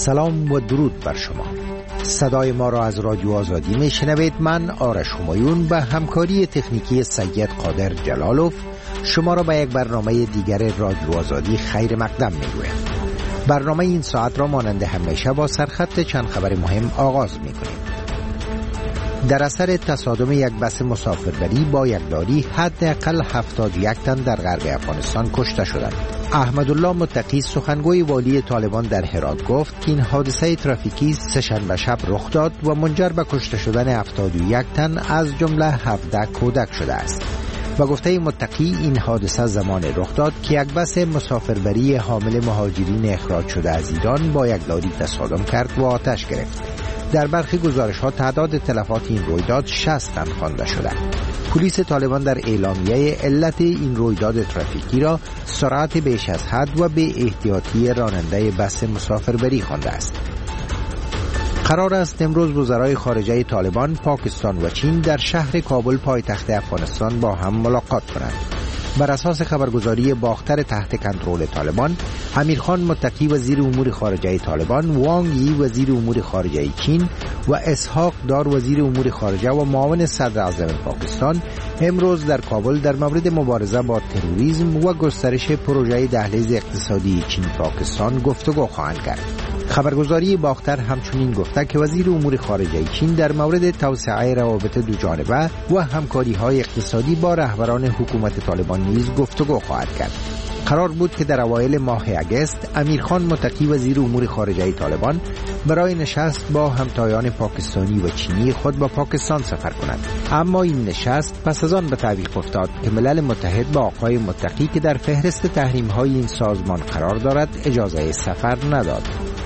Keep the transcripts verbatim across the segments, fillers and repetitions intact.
سلام و درود بر شما. صدای ما را از رادیو آزادی می شنوید. من آرش همایون به همکاری تکنیکی سید قادر جلالوف شما را به یک برنامه دیگر رادیو آزادی خیر مقدم می گویم. برنامه این ساعت را مانند همیشه با سرخط چند خبر مهم آغاز می کنیم. در اثر تصادم یک بس مسافربری با یک لاری حداقل هفتاد و یک تن در غرب افغانستان کشته شدند. احمدالله متقی سخنگوی والی طالبان در هرات گفت که این حادثه ترافیکی سه‌شنبه شب رخ داد و منجر به کشته شدن هفتاد و یک تن از جمله هفده کودک شده است. و گفته متقی این حادثه زمان رخ داد که یک بس مسافربری حامل مهاجرین اخراج شده از ایران با یک لاری تصادم کرد و آتش گرفت. در برخی گزارش ها تعداد تلفات این رویداد شصت تن خوانده شده. پلیس طالبان در اعلامیه علت این رویداد ترافیکی را سرعت بیش از حد و بی احتیاطی راننده بس مسافربری خوانده است. قرار است امروز وزرای خارجه طالبان، پاکستان و چین در شهر کابل پایتخت افغانستان با هم ملاقات کنند. بر اساس خبرگزاری باختر تحت کنترل طالبان، امیرخان متقی وزیر امور خارجه طالبان، وانگ یی وزیر امور خارجه چین و اسحاق دار وزیر امور خارجه و معاون صدر اعظم پاکستان امروز در کابل در مورد مبارزه با تروریسم و گسترش پروژه دهلیز اقتصادی چین پاکستان گفتگو خواهند کرد. خبرگزاری باختر همچنین گفته که وزیر امور خارجه چین در مورد توسعه روابط دوجانبه و همکاری‌های اقتصادی با رهبران حکومت طالبان نیز گفتگو خواهد کرد. قرار بود که در اوایل ماه اگست امیرخان متقی وزیر امور خارجه طالبان برای نشست با همتایان پاکستانی و چینی خود به پاکستان سفر کند، اما این نشست پس از آن به تعویق افتاد که ملل متحد با آقای متقی که در فهرست تحریم‌های این سازمان قرار دارد اجازه سفر نداد.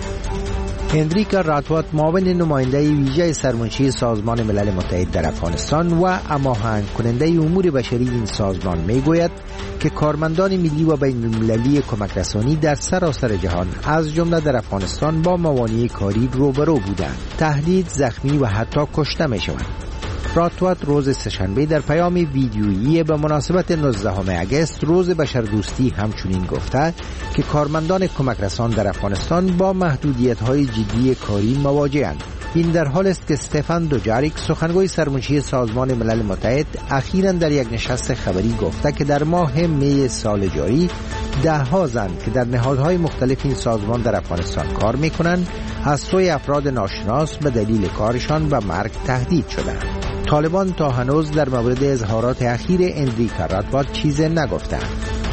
هنریکا راتوات معاون نماینده ویژه سرمنشی سازمان ملل متحد در افغانستان و هماهنگ کننده امور بشری این سازمان میگوید که کارمندان ملی و بین المللی کمک رسانی در سراسر جهان از جمله در افغانستان با موانع کاری روبرو بودند، تهدید، زخمی و حتی کشته میشوند. راتوات روز سه‌شنبه در پیام ویدیویی به مناسبت نوزدهم اگست روز بشردوستی همچنین گفته که کارمندان کمک رسان در افغانستان با محدودیت‌های جدی کاری مواجه‌اند. این در حال است که استفان دوجاریک سخنگوی سرمنشی سازمان ملل متحد اخیراً در یک نشست خبری گفته که در ماه می سال جاری ده ها زن که در نهادهای مختلف این سازمان در افغانستان کار می‌کنند از سوی افراد ناشناس به دلیل کارشان به مرگ تهدید شدند. طالبان تا هنوز در مورد اظهارات اخیر هنریکا راتوات چیزی نگفتند.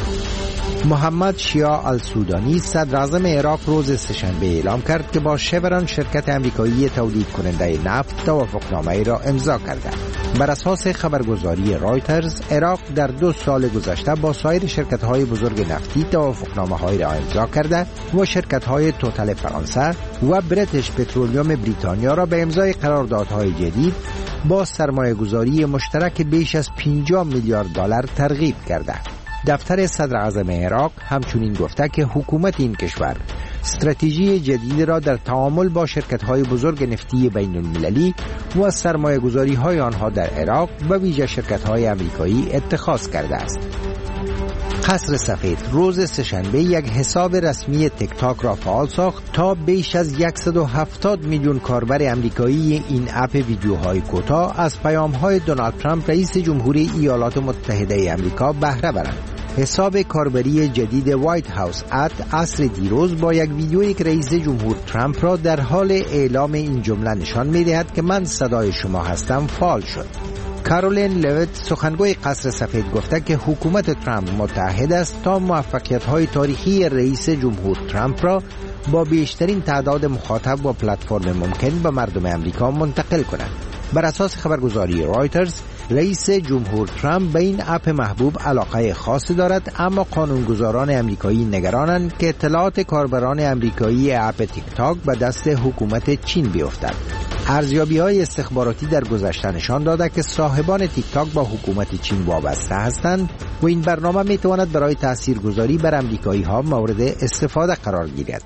محمد شیع السودانی صدر اعظم عراق روز سه‌شنبه اعلام کرد که با شوران شرکت امریکایی تولید کننده نفت توافقنامه را امضا کرده. بر اساس خبرگزاری رایترز، عراق در دو سال گذشته با سایر شرکت‌های بزرگ نفتی توافقنامه‌هایی را امضا کرده و شرکت‌های توتال فرانسه و بریتیش پترولیوم بریتانیا را به امضای قراردادهای جدید با سرمایه‌گذاری مشترک بیش از پنجاه میلیارد دلار ترغیب کرده. دفتر صدر اعظم عراق همچنین گفته که حکومت این کشور استراتژی جدید را در تعامل با شرکت‌های بزرگ نفتی بین المللی و سرمایه‌گذاری‌های آنها در عراق و ویژه شرکت‌های آمریکایی اتخاذ کرده است. قصر سفید روز سه‌شنبه یک حساب رسمی تیک تاک را فعال ساخت تا بیش از صد و هفتاد میلیون کاربر آمریکایی این اپ ویدیوهای کوتاه از پیام‌های دونالد ترامپ رئیس جمهوری ایالات متحده آمریکا بهره برند. حساب کاربری جدید وایت هاوس ات عصر دیروز با یک ویدیویی که رئیس جمهور ترامپ را در حال اعلام این جمله نشان می‌دهد که من صدای شما هستم فعال شد. کارولین لویت سخنگوی قصر سفید گفته که حکومت ترامپ متحد است تا موفقیت‌های تاریخی رئیس جمهور ترامپ را با بیشترین تعداد مخاطب و پلتفرم ممکن به مردم آمریکا منتقل کند. بر اساس خبرگزاری رایترز، رئیس جمهور ترامپ به این اپ محبوب علاقه خاصی دارد، اما قانونگذاران آمریکایی نگرانند که اطلاعات کاربران آمریکایی اپ تیک تاک به دست حکومت چین بیفتد. ارزیابی‌های استخباراتی در گذشته نشان داده که صاحبان تیک تاک با حکومت چین وابسته هستند و این برنامه می‌تواند برای تاثیرگذاری بر آمریکایی‌ها مورد استفاده قرار گیرد.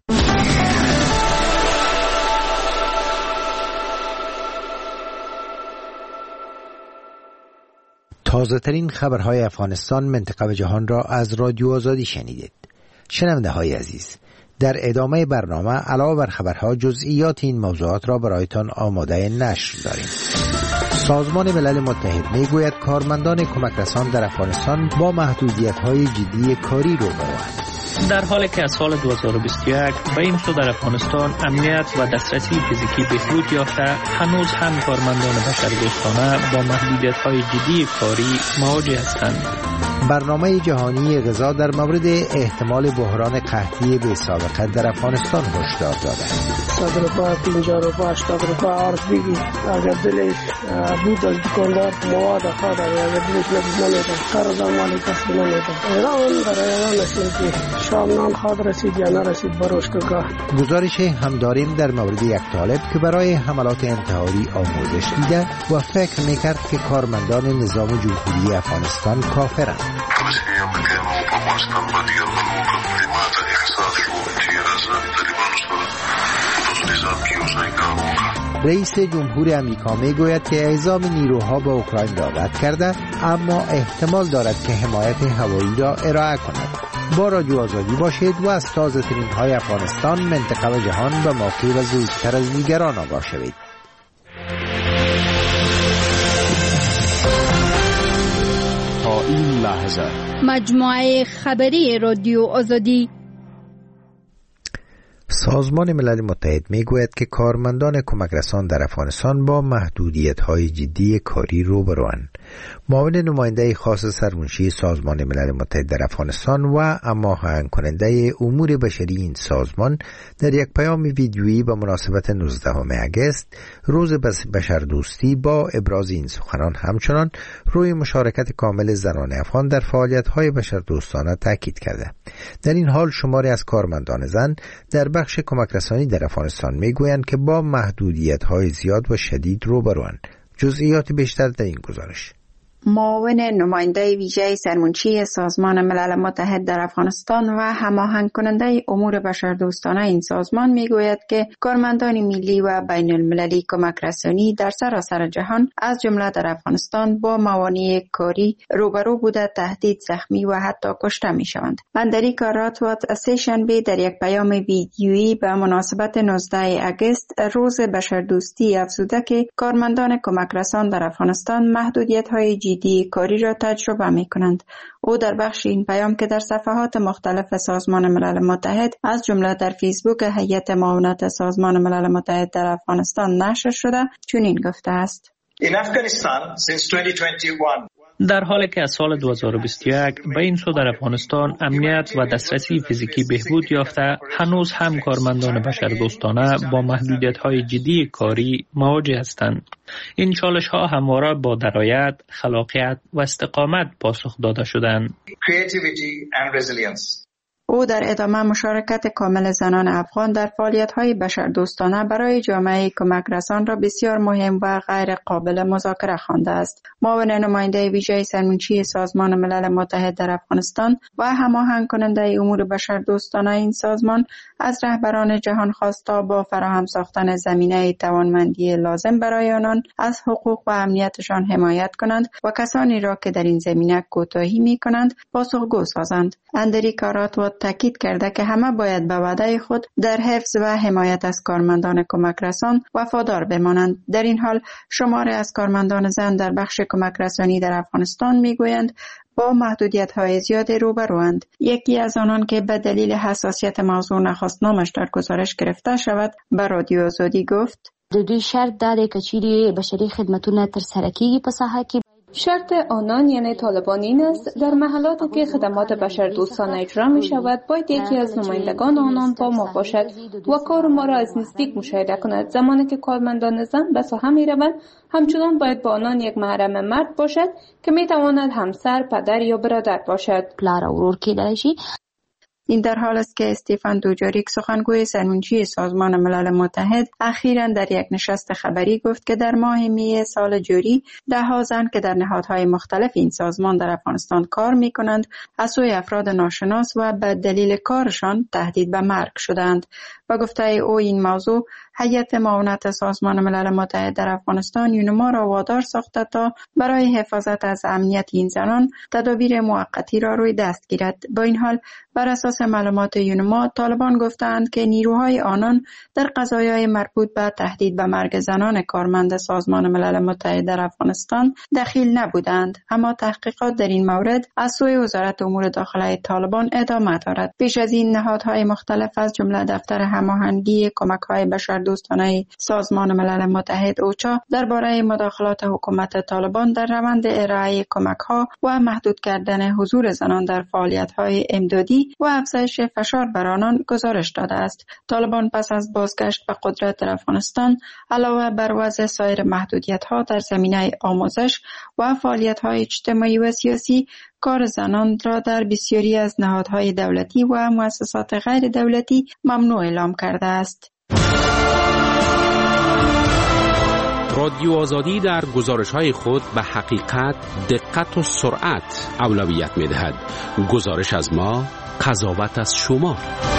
تازه ترین خبرهای افغانستان، منطقه و جهان را از رادیو آزادی شنیدید. شنونده های عزیز، در ادامه برنامه علاوه بر خبرها جزئیات این موضوعات را برایتان آماده نشر داریم. سازمان ملل متحد میگوید کارمندان کمک رسان در افغانستان با محدودیت‌های جدی کاری روبروند. در حالی که از سال دو هزار و بیست و یک به این سو در افغانستان امنیت و دسترسی فیزیکی بهبود یافته، هنوز هم کارمندان بشردوستانه با محدودیت‌های جدی کاری مواجه هستند. برنامه جهانی غذا در مورد احتمال بحران قحطی بی سابقه در افغانستان هشدار داده. صد روپا، پنجاه روپا، هشتاد روپا عرض بگی. اگر دلش بود از دکاندار مواد خواهد، اگر دلش نبود نمیده. قرض مالی کسی نمیده. ایران برای ایران است که شام نان خواهد رسید یا نرسید بروش که گزارش هم داریم در مورد یک طالب که برای حملات انتحاری آموزش دیده و فکر میکرد که کارمندان نظام جمهوری افغانستان کافرند. رئیس جمهور امریکا میگوید که اعزام نیروها به اوکراین دعوت کرده، اما احتمال دارد که حمایت هوایی را ارائه کند. با رادیو آزادی باشید و از تازه ترین های افغانستان، منطقه و جهان به موقع و زودتر از دیگران آگاه شوید. تا این لحظه مجموعه خبری رادیو آزادی. سازمان ملل متحد میگوید که کارمندان کمک رسان در افغانستان با محدودیت‌های جدی کاری روبروند. معاون نماینده خاص سرمنشی سازمان ملل متحد در افغانستان و هماهنگ کننده امور بشری این سازمان در یک پیام ویدیویی به مناسبت نوزدهم اگست روز بشردوستی با ابراز این سخنان همچنان روی مشارکت کامل زنان افغان در فعالیت‌های بشردوستانه تاکید کرده. در این حال شماری از کارمندان زن در بخش کمک رسانی در افغانستان میگویند که با محدودیت‌های زیاد و شدید روبروند. جزئیات بیشتر در این گزارش. معاون نماینده ویژه سرمنشی سازمان ملل متحد در افغانستان و هماهنگ کننده امور بشردوستانه این سازمان میگوید که کارمندان ملی و بین المللی کمک رسانی در سراسر جهان از جمله در افغانستان با موانع کاری روبرو بوده، تهدید، زخمی و حتی کشته می شوند. اندریکا راتوات سه‌شنبه در یک پیام ویدیویی به مناسبت نوزدهم اگست روز بشردوستی افزوده که کارمندان کمک رسان در افغانستان محدودیت‌های جدی کاری را تجربه می کنند. او در بخش این پیام که در صفحات مختلف سازمان ملل متحد از جمله در فیسبوک هیئت معاونت سازمان ملل متحد در افغانستان نشر شده چنین گفته است: In Afghanistan since twenty twenty-one در حالی که از سال دو هزار و بیست و یک به این سو در افغانستان امنیت و دسترسی فیزیکی بهبود یافته، هنوز هم کارمندان بشردوستانه با محدودیت‌های جدی کاری مواجه هستند. این چالش‌ها همواره با درایت، خلاقیت و استقامت پاسخ داده شدند. Creativity and resilience. او در ادامه مشارکت کامل زنان افغان در فعالیت‌های بشردوستانه برای جامعه کمک رسان را بسیار مهم و غیر قابل مذاکره خوانده است. معاون نماینده ویژه سرمنشی سازمان ملل متحد در افغانستان و هماهنگ کننده امور بشردوستانه این سازمان از رهبران جهان خواسته با فراهم ساختن زمینه توانمندی لازم برای آنان از حقوق و امنیتشان حمایت کنند و کسانی را که در این زمینه کوتاهی می‌کنند پاسخگو سازند. اندریکا راتوات تاکید کرده که همه باید به وعده خود در حفظ و حمایت از کارمندان کمک رسان وفادار بمانند. در این حال شماری از کارمندان زن در بخش کمک رسانی در افغانستان میگویند با محدودیت‌های زیاد روبروند. یکی از آنان که به دلیل حساسیت موضوع نخواست نامش در گزارش گرفته شود به رادیو آزادی گفت: د دوی شرط داره که چیرې بشري خدمتونه ترسره کیږي په ساحه کې. شرط آنان یعنی طالبان این است در محلاتی که خدمات بشردوستانه اجرا می شود باید یکی از نمایندگان آنان با ما باشد و کار ما را از نزدیک مشاهده کند. زمانی که کارمندان زن به ساحه می روند همچنان باید با آنان یک محرم مرد باشد که می تواند همسر، پدر یا برادر باشد. پلار او ورور کیدلی شي. این در حال است که استیفان دوجاریک سخنگوی سرمنشی سازمان ملل متحد اخیراً در یک نشست خبری گفت که در ماه می سال جاری ده ها زن که در نهادهای مختلف این سازمان در افغانستان کار می کنند از سوی افراد ناشناس و به دلیل کارشان تهدید به مرگ شدند. با گفته او این موضوع هیئت معاونت سازمان ملل متحد در افغانستان یونما را وادار ساخته تا برای حفاظت از امنیت این زنان تدابیر موقتی را روی دست گیرد. با این حال بر اساس معلومات یونما طالبان گفتند که نیروهای آنان در قضایای مربوط به تهدید به مرگ زنان کارمند سازمان ملل متحد در افغانستان دخیل نبودند، اما تحقیقات در این مورد از سوی وزارت امور داخله طالبان ادامه دارد. پیش از این نهادهای مختلف از جمله دفتر هماهنگی کمک‌های بشردوستانه سازمان ملل متحد اوچا درباره مداخلات حکومت طالبان در روند ارائه کمک‌ها و محدود کردن حضور زنان در فعالیت‌های امدادی و افزایش فشار بر آنان گزارش داده است. طالبان پس از بازگشت به قدرت در افغانستان علاوه بر وضع سایر محدودیت‌ها در زمینه آموزش و فعالیت‌های اجتماعی و سیاسی، کار زنان را در بسیاری از نهادهای دولتی و مؤسسات غیر دولتی ممنوع اعلام کرده است. رادیو آزادی در گزارش‌های خود به حقیقت، دقت و سرعت اولویت می‌دهد. گزارش از ما، قضاوت از شما.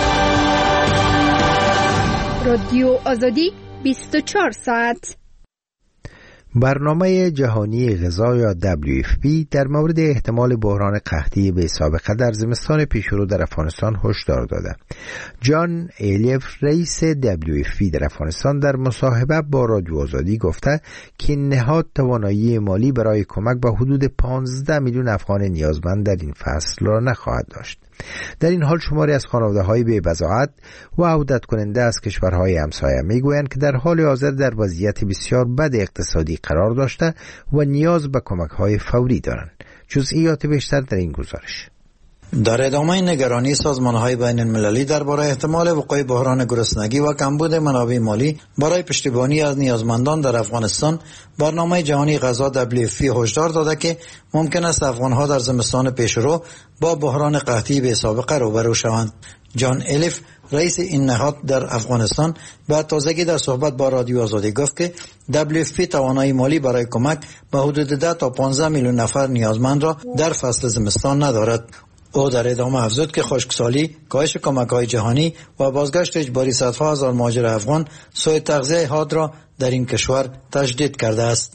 رادیو آزادی بیست و چهار ساعت. برنامه جهانی غذا یا دبلیو اف پی در مورد احتمال بحران قحطی بی سابقه در زمستان پیشرو در افغانستان هشدار داده. جان الیف رئیس دبلیو اف پی در افغانستان در مصاحبه با رادیو آزادی گفته که نهاد توانایی مالی برای کمک به حدود پانزده میلیون افغان نیازمند در این فصل را نخواهد داشت. در این حال شماری از خانواده‌های بی بضاعت و عودت کننده از کشورهای همسایه میگویند که در حال حاضر در وضعیت بسیار بد اقتصادی قرار داشته و نیاز به کمک‌های فوری دارند. جزئیات بیشتر در این گزارش. در ادامه نگرانی سازمان‌های بین المللی درباره احتمال وقوع بحران گرسنگی و کمبود منابع مالی برای پشتیبانی از نیازمندان در افغانستان، برنامه جهانی غذا دبلیو اف پی هشدار داده که ممکن است افغان‌ها در زمستان پیشرو با بحران قحطی بی سابقه روبرو شوند. جان الیف رئیس این نهاد در افغانستان به تازگی در صحبت با رادیو آزادی گفت که دبلیو اف پی توانایی مالی برای کمک به حدود ده تا پانزده میلیون نفر نیازمند را در فصل زمستان ندارد. او در ادامه افزود که خشکسالی، کاهش کمک‌های جهانی و بازگشت اجباری صدها هزار مهاجر افغان سوء تغذیه حاد را در این کشور تشدید کرده است.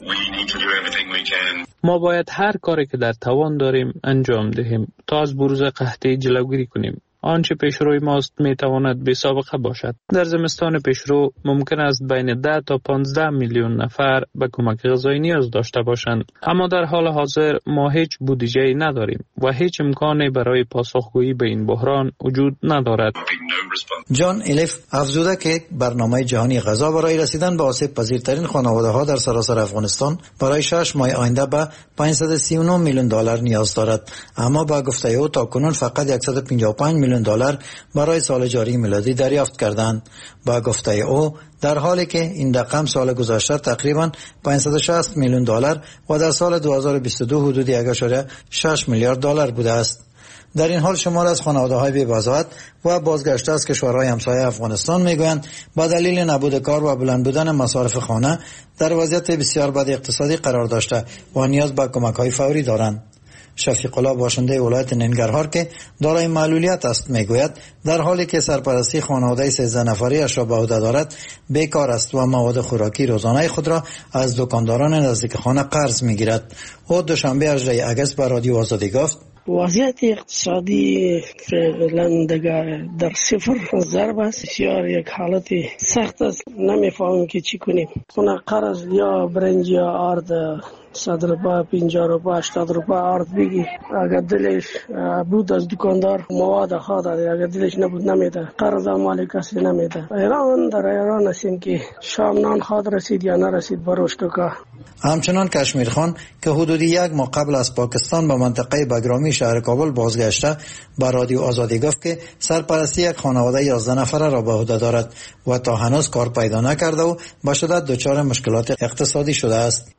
ما باید هر کاری که در توان داریم انجام دهیم تا از بروز قحطی جلوگیری کنیم. آنچه پیشروی ماست میتواند بی سابقه باشد. در زمستان پیشرو ممکن است بین ده تا پانزده میلیون نفر به کمک غذایی نیاز داشته باشند، اما در حال حاضر ما هیچ بودجه‌ای نداریم و هیچ امکانی برای پاسخگویی به این بحران وجود ندارد. جان الیف افزوده که برنامه جهانی غذا برای رسیدن به آسیب پذیرترین خانواده‌ها در سراسر افغانستان برای شش ماه آینده به پانصد و سی و نه میلیون دلار نیاز دارد، اما با گفته او تاکنون فقط صد و پنجاه و پنج میلیون دلار برای سال جاری میلادی دریافت کردند. با گفته او در حالی که این رقم سال گذشته تقریباً پانصد و شصت میلیون دلار و در سال دو هزار و بیست و دو حدود یک ممیز شش میلیارد دلار بوده است. در این حال شمار از خانواده‌های بی‌بضاعت و بازگشته از کشورهای همسایه افغانستان میگویند با دلیل نبود کار و بلند بودن مصارف خانه در وضعیت بسیار بد اقتصادی قرار داشته و نیاز به کمک‌های فوری دارند. شفیق الله باشنده ولایت ننگرهار که دارای معلولیت است میگوید در حالی که سرپرستی خانواده سیزده نفری اش را به عهده دارد بیکار است و مواد خوراکی روزانه خود را از دکانداران نزدیک خانه قرض میگیرد. او دوشنبه هجدهم اگست به رادیو آزادی گفت وضعیت اقتصادی فعلا در صفر ضرب است. بسیار یک حالت سخت است، نمیفهمیم که چی کنیم. خونه قرض یا برنج یا آرد صد روپا، پنجاه روپا، هشتاد روپا آرد بگی. اگر دلش بود از دکاندار مواد خواه داده، اگر دلش نبود نمیده. قرض مال کسی نمیده. ایران در ایران هستیم که شام نان خواد رسید یا نرسید بروش که. همچنان کشمیر خان که حدود یک ماه قبل از پاکستان به منطقه بگرامی شهر کابل بازگشته با رادیو آزادی گفت که سرپرستی یک خانواده یازده نفره را به عهده دارد و تا هنوز کار پیدا نکرده و به شدت دچار مشکلات اقتصادی شده است.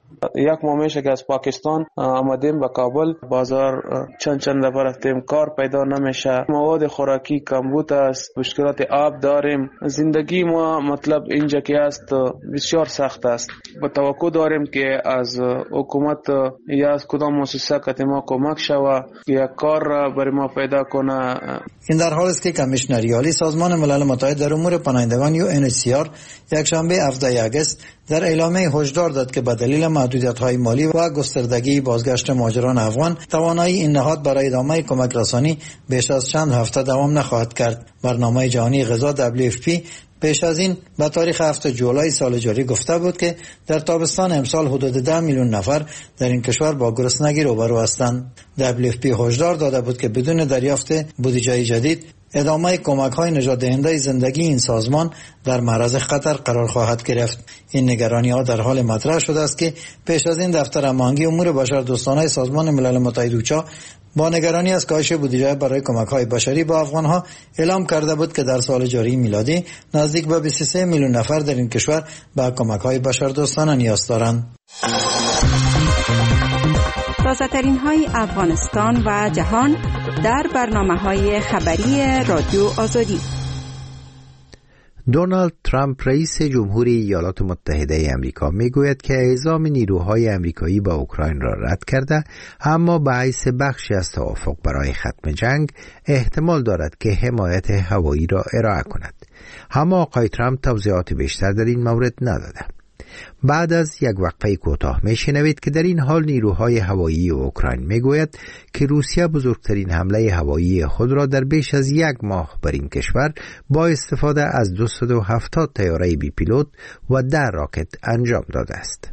یک ماه میشه که از پاکستان آمدیم به کابل. بازار چند چند دفعه رفتیم، کار پیدا نمیشه، مواد خوراکی کمبود است، مشکلات آب داریم. زندگی ما مطلب اینجا که است بسیار سخت است. با توقع داریم که از حکومت یا از کدام مؤسسه که ما کمک شود یا کار برای ما پیدا کنه. این در حالی است که کمیشنر عالی سازمان ملل متحد در امور پناهندگان یو ان اچ سی آر یک شنبه هفدهم اگست در اعلامیه هشدار داد که به دلیل محدودیت‌های مالی و گستردگی بازگشت مهاجران افغان توانایی این نهاد برای ادامه کمک رسانی بیش از چند هفته دوام نخواهد کرد. برنامه جهانی غذا دبلیو اف پی پیش از این به تاریخ هفتم جولای سال جاری گفته بود که در تابستان امسال حدود ده میلیون نفر در این کشور با گرسنگی روبرو هستند. دبلیو اف پی هشدار داده بود که بدون دریافت بودجه جدید ادامه کمک‌های نجات دهنده زندگی این سازمان در معرض خطر قرار خواهد گرفت. این نگرانی‌ها در حال مطرح شده است که پیش از این دفتر هماهنگی امور بشردوستانه سازمان ملل متحد اوچا با نگرانی از کاهش بودجه برای کمک‌های بشری با افغان‌ها اعلام کرده بود که در سال جاری میلادی نزدیک به بیست و سه میلیون نفر در این کشور به کمک‌های بشردوستانه نیاز دارند. تازه‌ترین های افغانستان و جهان در برنامه‌های خبری رادیو آزادی. دونالد ترامپ رئیس جمهوری ایالات متحده آمریکا میگوید که اعزام نیروهای آمریکایی با اوکراین را رد کرده، اما به حیث بخشی از توافق برای ختم جنگ احتمال دارد که حمایت هوایی را ارائه کند. اما آقای ترامپ توضیحات بیشتر در این مورد نداده. بعد از یک وقفه کوتاه میشنوید که در این حال نیروهای هوایی اوکراین میگوید که روسیه بزرگترین حمله هوایی خود را در بیش از یک ماه بر این کشور با استفاده از دویست و هفتاد طیاره بی پیلوت و ده راکت انجام داده است.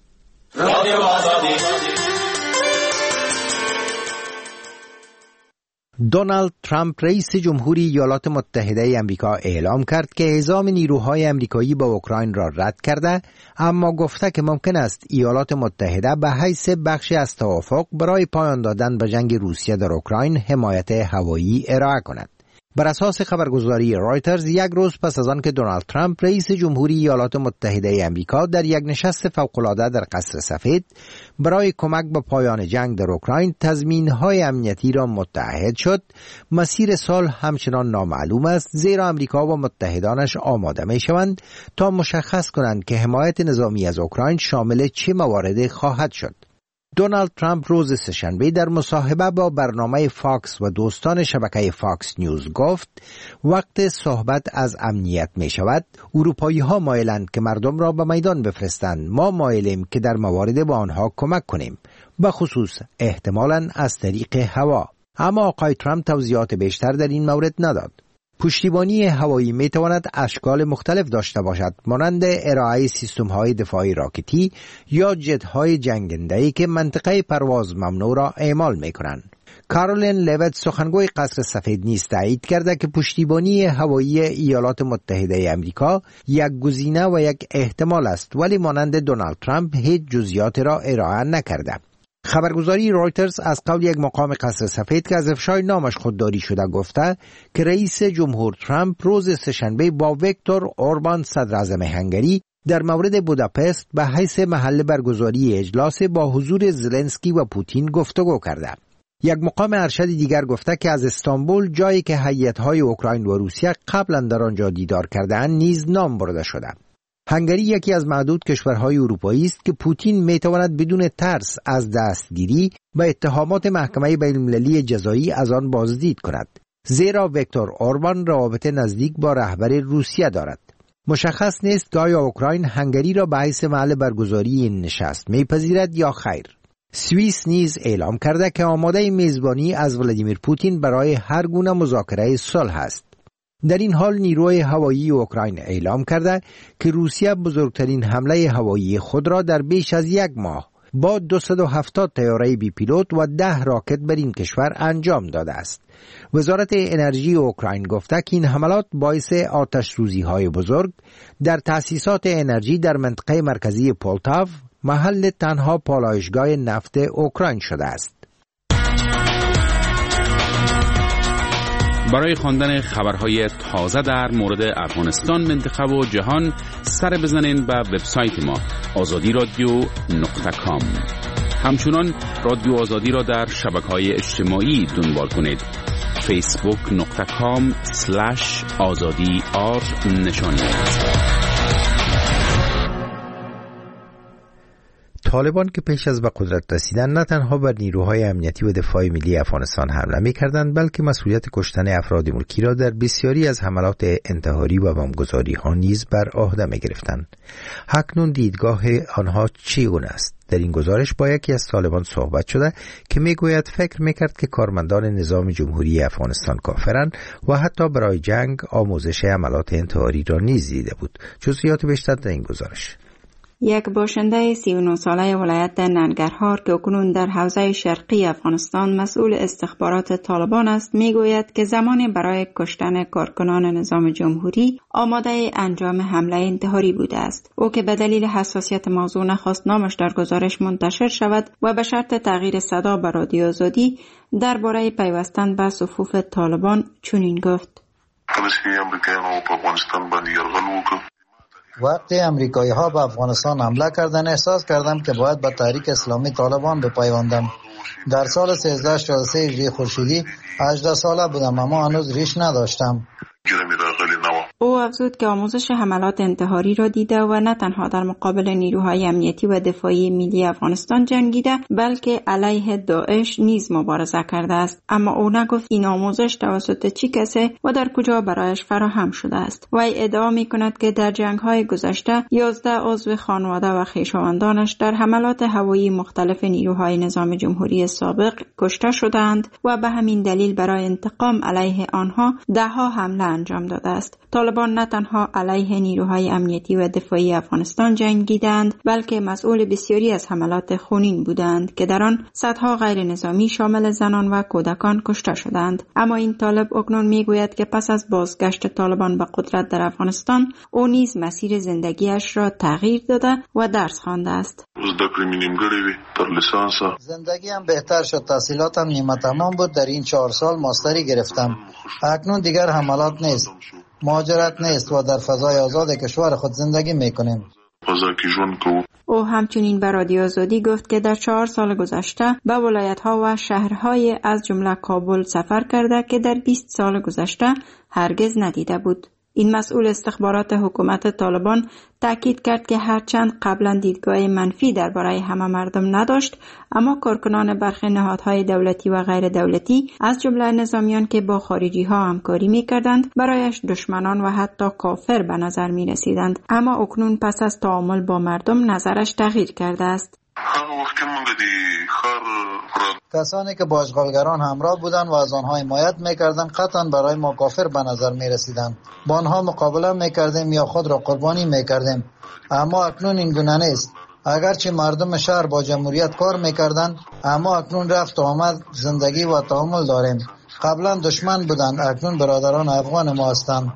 دونالد ترامپ رئیس جمهوری ایالات متحده آمریکا اعلام کرد که اعزام نیروهای آمریکایی با اوکراین را رد کرده، اما گفته که ممکن است ایالات متحده به حیث بخشی از توافق برای پایان دادن به جنگ روسیه در اوکراین حمایت هوایی ارائه کند. بر اساس خبرگزاری رایترز، یک روز پس از آن که دونالد ترامپ رئیس جمهوری ایالات متحده آمریکا در یک نشست فوق‌العاده در قصر سفید برای کمک به پایان جنگ در اوکراین تضمین‌های امنیتی را متعهد شد، مسیر سال همچنان نامعلوم است، زیرا آمریکا و متحدانش آماده می‌شوند تا مشخص کنند که حمایت نظامی از اوکراین شامل چه مواردی خواهد شد. دونالد ترامپ روز سه‌شنبه در مصاحبه با برنامه فاکس و دوستان شبکه فاکس نیوز گفت وقت صحبت از امنیت می شود، اروپایی ها مایلند که مردم را به میدان بفرستند، ما مایلیم که در موارد با آنها کمک کنیم، به خصوص احتمالاً از طریق هوا. اما آقای ترامپ توضیحات بیشتر در این مورد نداد. پشتیبانی هوایی می تواند اشکال مختلف داشته باشد، مانند ارائه سیستم‌های دفاعی راکتی یا جت‌های جنگنده‌ای که منطقه پرواز ممنوع را اعمال می‌کنند. کارولین لویت سخنگوی قصر سفید نیز تایید کرده که پشتیبانی هوایی ایالات متحده آمریکا یک گزینه و یک احتمال است، ولی مانند دونالد ترامپ هیچ جزئیات را ارائه نکرده. خبرگزاری رایترز از قول یک مقام قصر سفید که از افشای نامش خودداری شده گفته که رئیس جمهور ترامپ روز سه‌شنبه با ویکتور اوربان صدر اعظم هنگری در مورد بوداپست به حیث محل برگزاری اجلاس با حضور زلنسکی و پوتین گفتگو کرده. یک مقام ارشد دیگر گفته که از استانبول، جایی که هیئت‌های اوکراین و روسیه قبلا در آنجا دیدار کرده‌اند، نیز نام برده شده. هنگری یکی از معدود کشورهای اروپایی است که پوتین میتواند بدون ترس از دستگیری و اتهامات محکمه بین‌المللی جزایی از آن بازدید کند، زیرا ویکتور اوربان روابط نزدیک با رهبر روسیه دارد. مشخص نیست که آیا اوکراین هنگری را به حیث محل برگزاری این نشست میپذیرد یا خیر. سوئیس نیز اعلام کرده که آماده میزبانی از ولادیمیر پوتین برای هر گونه مذاکره صلح است. در این حال نیروی هوایی اوکراین اعلام کرده که روسیه بزرگترین حمله هوایی خود را در بیش از یک ماه با دویست و هفتاد طیاره بی پیلوت و ده راکت بر این کشور انجام داده است. وزارت انرژی اوکراین گفته که این حملات باعث آتش سوزی های بزرگ در تأسیسات انرژی در منطقه مرکزی پولتاو، محل تنها پالایشگاه نفت اوکراین شده است. برای خواندن خبرهای تازه در مورد افغانستان، منطقه و جهان سر بزنین به وبسایت ما آزادی رادیو نقطه کام. همچنان رادیو آزادی را در شبکه‌های اجتماعی دنبال کنید. فیسبوک نقطه کام سلش آزادی آر نشانی. طالبان که پیش از به قدرت رسیدن نه تنها بر نیروهای امنیتی و دفاع ملی افغانستان حمله می‌کردند، بلکه مسئولیت کشتن افراد ملکی را در بسیاری از حملات انتحاری و بمبگذاری‌ها نیز بر عهده می‌گرفتند. اکنون دیدگاه آنها چگونه است؟ در این گزارش با یکی از طالبان صحبت شده که میگوید فکر میکرد که کارمندان نظام جمهوری افغانستان کافرند و حتی برای جنگ آموزش عملات انتحاری را نیز دیده بود. جزئیات بیشتر در این گزارش. یک باشنده سی و نه ساله ولایت ننگرهار که اکنون در حوزه شرقی افغانستان مسئول استخبارات طالبان است میگوید که زمان برای کشتن کارکنان نظام جمهوری آماده انجام حمله انتحاری بوده است. او که به دلیل حساسیت موضوع نخواست نامش در گزارش منتشر شود و به شرط تغییر صدا به رادیو آزادی درباره پیوستن به صفوف طالبان چنین گفت: وقتی امریکایی ها به افغانستان حمله کردن احساس کردم که باید به تحریک اسلامی طالبان بپیوندم. در سال سیزده شصت و سه هجری خورشیدی هجده ساله بودم اما هنوز ریش نداشتم. او افزود که آموزش حملات انتحاری را دیده و نه تنها در مقابل نیروهای امنیتی و دفاعی ملی افغانستان جنگیده بلکه علیه داعش نیز مبارزه کرده است، اما او نگفت این آموزش توسط چه کسی و در کجا برایش فراهم شده است. وی ادعا می کند که در جنگ‌های گذشته یازده عضو خانواده و خویشاوندانش در حملات هوایی مختلف نیروهای نظام جمهوری سابق کشته شدند و به همین دلیل برای انتقام علیه آنها ده‌ها حمله انجام داده است. طالبان نه تنها علیه نیروهای امنیتی و دفاعی افغانستان جنگیدند بلکه مسئول بسیاری از حملات خونین بودند که در آن صدها غیر نظامی شامل زنان و کودکان کشته شدند. اما این طالب اکنون میگوید که پس از بازگشت طالبان به قدرت در افغانستان او نیز مسیر زندگیش را تغییر داده و درس خوانده است. زندگیم بهتر شد، تحصیلاتم نیمه تمام بود. در این چهار سال ماستری گرفتم. اکنون دیگر حملات نیست، مهاجرت نیست و در فضای آزاد کشور خود زندگی میکنیم. او همچنین به رادیو آزادی گفت که در چهار سال گذشته به ولایت‌ها و شهرهای از جمله کابل سفر کرده که در بیست سال گذشته هرگز ندیده بود. این مسئول استخبارات حکومت طالبان تاکید کرد که هرچند قبلا دیدگاه منفی درباره همه مردم نداشت، اما کارکنان برخی نهادهای دولتی و غیر دولتی از جمله نظامیان که با خارجی ها همکاری می کردند برایش دشمنان و حتی کافر به نظر می رسیدند. اما اکنون پس از تعامل با مردم نظرش تغییر کرده است. کسانی که با اشغالگران همراه بودند و از آنها حمایت میکردند قطعا برای ما کافر به نظر میرسیدند. با آنها مقابله میکردیم یا خود را قربانی میکردیم، اما اکنون این گونه نیست. اگرچه مردم شهر با جمهوریت کار میکردند اما اکنون رفت و آمد زندگی و تعامل داریم. قبلا دشمن بودند، اکنون برادران افغان ما هستند.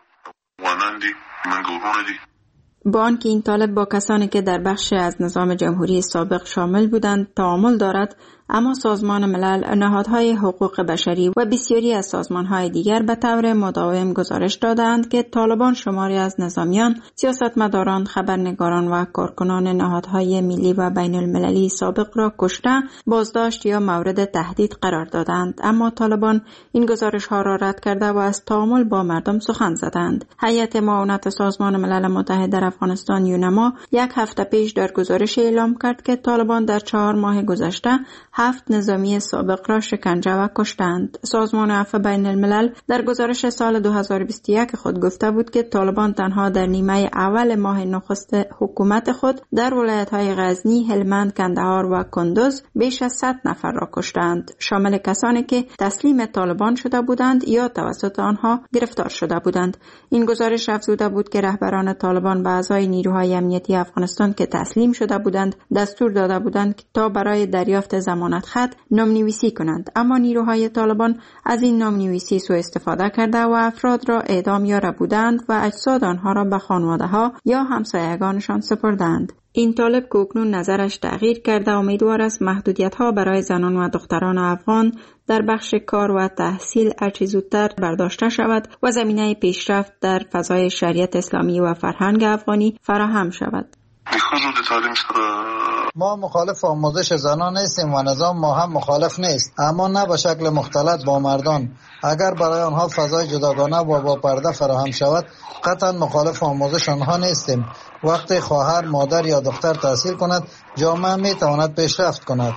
با آنکه این طالب با کسانی که در بخش از نظام جمهوری سابق شامل بودند تعامل دارد، اما سازمان ملل، نهادهای حقوق بشری و بسیاری از سازمانهای دیگر به طور مداوم گزارش دادند که طالبان شماری از نظامیان، سیاستمداران، خبرنگاران و کارکنان نهادهای ملی و بین المللی سابق را کشته، بازداشت یا مورد تهدید قرار دادند. اما طالبان این گزارش‌ها را رد کرده و از تعامل با مردم سخن زدند. هیئت معاونت سازمان ملل متحد در افغانستان یونما یک هفته پیش در گزارش اعلام کرد که طالبان در چهار ماه گذشته هفت نظامی سابق را شکنجه و کشتند. سازمان عفو بین الملل در گزارش سال دو هزار و بیست و یک خود گفته بود که طالبان تنها در نیمه اول ماه نخست حکومت خود در ولایت‌های غزنی، هلمند، کندهار و کندوز بیش از صد نفر را کشتند، شامل کسانی که تسلیم طالبان شده بودند یا توسط آنها گرفتار شده بودند. این گزارش افزوده بود که رهبران طالبان به اعضای نیروهای امنیتی افغانستان که تسلیم شده بودند دستور داده بودند تا برای دریافت زمان ضمانت خط نامنویسی کنند، اما نیروهای طالبان از این نامنویسی سوء استفاده کرده و افراد را اعدام یا ربودند و اجساد آنها را به خانواده‌ها یا همسایگانشان سپردند. این طالب که اکنون نظرش تغییر کرده امیدوار است محدودیت‌ها برای زنان و دختران افغان در بخش کار و تحصیل هرچه زودتر برداشته شود و زمینه پیشرفت در فضای شریعت اسلامی و فرهنگ افغانی فراهم شود. ما مخالف آموزش زنان نیستیم و نظام ما هم مخالف نیست، اما نه به شکل مختلط با مردان. اگر برای آنها فضای جداگانه و با پرده فراهم شود قطعا مخالف آموزش آنها نیستیم. وقتی خواهر، مادر یا دختر تحصیل کند جامعه می تواند پیشرفت کند.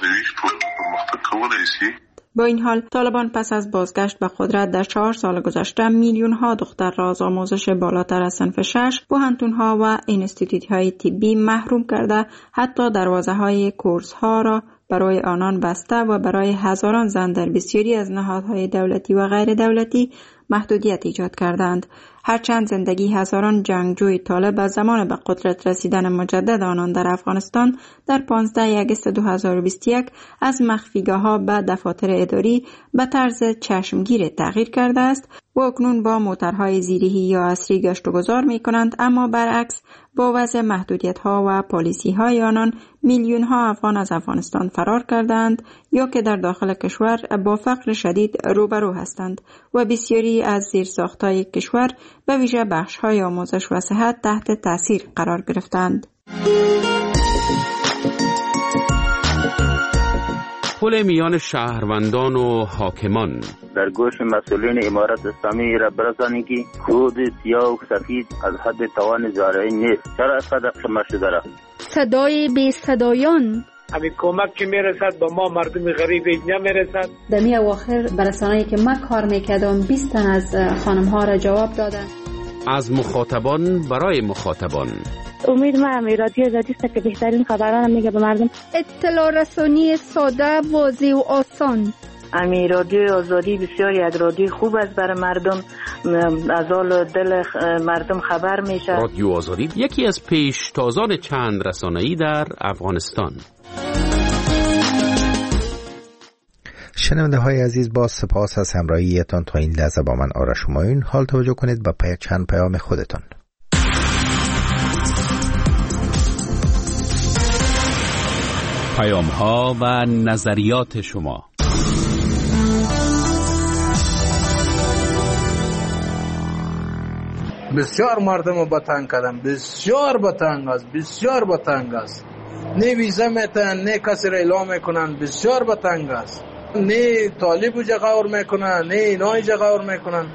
با این حال طالبان پس از بازگشت به قدرت در چهار سال گذشته میلیون ها دختر را از آموزش بالاتر از صنف شش، پوهنتون‌ها و اینستیتوت‌های طبی محروم کرده، حتی دروازه‌های کورس‌ها را برای آنان بسته و برای هزاران زن در بسیاری از نهادهای دولتی و غیر دولتی محدودیت ایجاد کردند. هرچند زندگی هزاران جنگجوی طالب از زمان به قدرت رسیدن مجدد آنان در افغانستان در پانزده آگوست دو هزار و بیست و یک از مخفیگاه‌ها به دفاتر اداری به طرز چشمگیر تغییر کرده است و اکنون با موترهای زیرهی یا عصری گشت و گذار می کنند، اما برعکس با وضع محدودیت‌ها و پالیسی‌های آنان میلیون‌ها افغان از افغانستان فرار کردند یا که در داخل کشور با فقر شدید روبرو هستند و بسیاری از زیرساخت‌های کشور به ویژه بخش‌های آموزش و صحت تحت تاثیر قرار گرفتند. پل میان شهروندان و حاکمان در گوش مسئولین امارت اسلامی را برسانید که خود سیاه و سفید از حد توان زارعی نیست. چرا اینقدر خمه شده را؟ صدای بی صدایان، همین کمک که میرسد با ما مردم غریب نمیرسد. در می اواخر برسانه‌ای که من کار میکردم بیست تن از خانم ها را جواب دادن. از مخاطبان برای مخاطبان. امید ما هم رادیو آزادی است که بهترین خبران میگه به مردم. اطلاع رسانی ساده، واضح و آسان. امی رادیو آزادی بسیاری از رادیو خوب است برای مردم، از حال دل مردم خبر میشه. رادیو آزادی یکی از پیشتازان چند رسانه‌ای در افغانستان. شنونده های عزیز، با سپاس از همراهیتان تا این لحظه با من آرش همایون. حال توجه کنید به پی چند پیام خودتان. پیام ها و نظریات شما. بسیار مردم رو بتنگ کردن، بسیار بتنگ است، بسیار بتنگ است. نه ویزا میتن، نه کسی را اعلام میکنن، بسیار بتنگ است. نه طالب جغور میکنن، نه اینای جغور میکنن.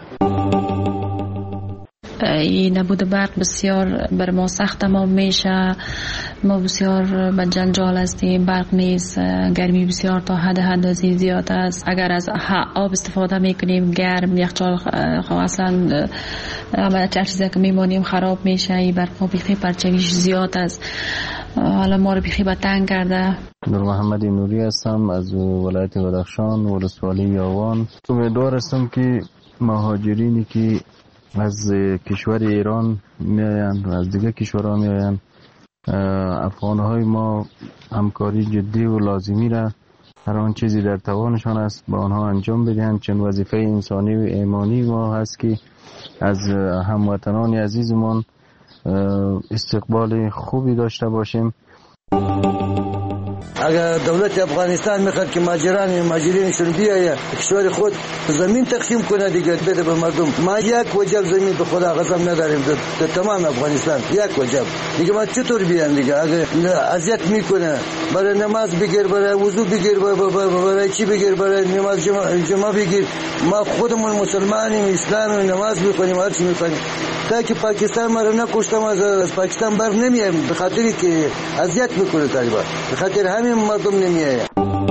این نبود برق بسیار بر ما سخت تمام میشه. ما بسیار به جنجال هستیم، برق نیست، گرمی بسیار تا حد حدی زیاد است. اگر از آب استفاده میکنیم گرم، یخچال اصلا هر چیزی که میمونیم خراب میشه. این برق بیخی پرچویش زیاد است، حالا ما رو بیخی به تنگ کرده. نور محمد نوری هستم از ولایت بدخشان، ولسوالی یاوان. امیدوار هستم که مهاجرینی که از کشور ایران میآیند و از دیگه کشورها میآیند، افغانهای ما همکاری جدی و لازمی را هر آن چیزی در توانشان است با آنها انجام بدهند، چون وظیفه انسانی و ایمانی ما هست که از هموطنان عزیزمان استقبال خوبی داشته باشیم. اگر دولت افغانستان میخواد که ماجران ماجرینشون بیاید کشور خود زمین تقسیم کنه دیگه بده به مردم. ما یک وجب زمین به خدا قسم نداریم در تمام افغانستان، یک وجب دیگه. ما چطور بیان دیگه؟ اگر اذیت میکنه برای نماز بگیر، برای وضو بگیر، برای چی بگیر، برای نماز جمعه, جمعه بگیر. ما خودمون مسلمانیم، اسلامیم، نماز میکنیم، هر چی میکنیم. تا که پاکستان ما رو نکشتم از پاکستان بر نمیایم به خاطری که اذیت میکنه طالبان، به خاطر همین مردم نمیایم.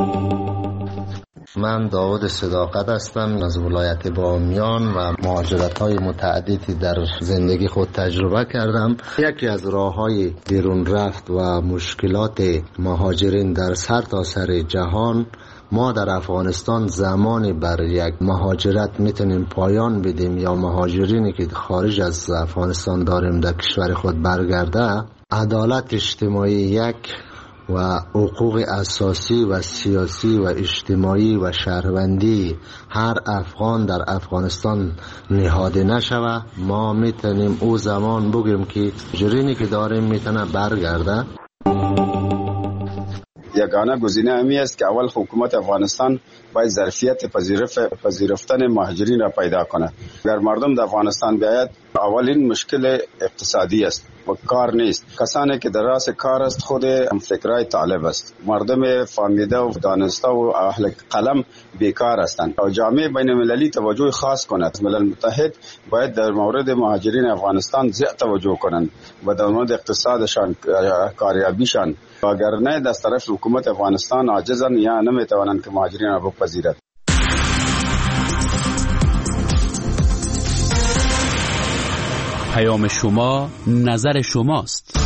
من داود صداقت هستم از ولایت بامیان و مهاجرت‌های متعددی در زندگی خود تجربه کردم. یکی از راه‌های بیرون رفت و مشکلات مهاجرین در سر تا سر جهان، ما در افغانستان زمانی بر یک مهاجرت میتونیم پایان بدیم یا مهاجرینی که خارج از افغانستان داریم در کشور خود برگرده، عدالت اجتماعی یک و حقوق اساسی و سیاسی و اجتماعی و شهروندی هر افغان در افغانستان نهاده نشوه، ما میتونیم او زمان بگیم که جرینی که داریم میتونه برگرده. یگانه گزینه همی است که اول حکومت افغانستان باید ظرفیت پذیرفتن مهاجرین را پیدا کند. اگر مردم در افغانستان بیاید، اولین مشکل اقتصادی است و کار نیست. کسانی که در راس کار است خود هم فکرای طالب است. مردم فهمیده و دانسته و اهل قلم بیکار هستند. و جامعه بین المللی توجه خاص کند. ملل متحد باید در مورد مهاجرین افغانستان زیاد توجه کنند و در مورد اقتصادشان، کاریابیشان. اگر نه، از طرف حکومت افغانستان عاجزند یا نمیتوانند که مهاجرین را بپذیرد. پیام شما، نظر شماست.